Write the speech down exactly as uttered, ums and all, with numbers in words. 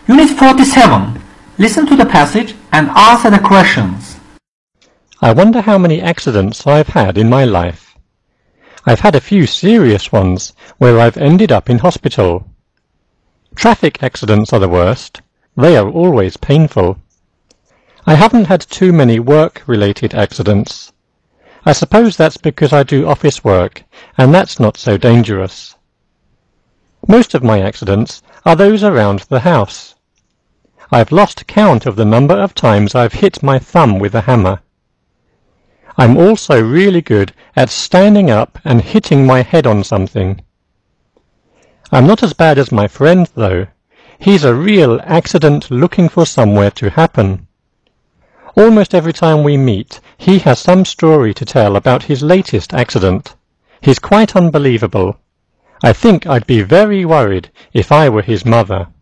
Unit forty-seven. Listen to the passage and answer the questions. I wonder how many accidents I've had in my life. I've had a few serious ones where I've ended up in hospital. Traffic accidents are the worst. They are always painful. I haven't had too many work-related accidents. I suppose that's because I do office work, and that's not so dangerous. Most of my accidents are those around the house. I've lost count of the number of times I've hit my thumb with a hammer. I'm also really good at standing up and hitting my head on something. I'm not as bad as my friend, though. He's a real accident looking for somewhere to happen. Almost every time we meet, he has some story to tell about his latest accident. He's quite unbelievable. I think I'd be very worried if I were his mother.